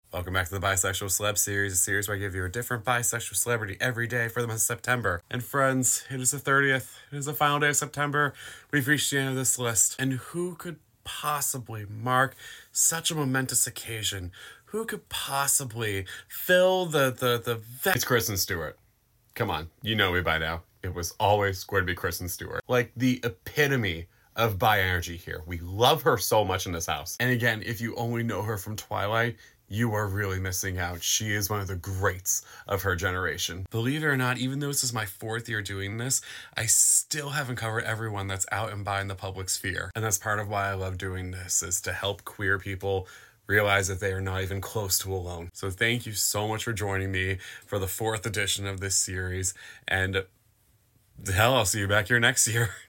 Welcome back to the Bisexual Celeb Series, a series where I give you a different bisexual celebrity every day for the month of September. And friends, it is the 30th. It is the final day of September. We've reached the end of this list. And who could possibly mark such a momentous occasion? Who could possibly fill the It's Kristen Stewart. Come on, you know me by now. It was always going to be Kristen Stewart. Like the epitome of bi energy here. We love her so much in this house. And again, if you only know her from Twilight, you are really missing out. She is one of the greats of her generation. Believe it or not, even though this is my 4th year doing this, I still haven't covered everyone that's out and by in the public sphere. And that's part of why I love doing this, is to help queer people realize that they are not even close to alone. So thank you so much for joining me for the 4th edition of this series. And hell, I'll see you back here next year.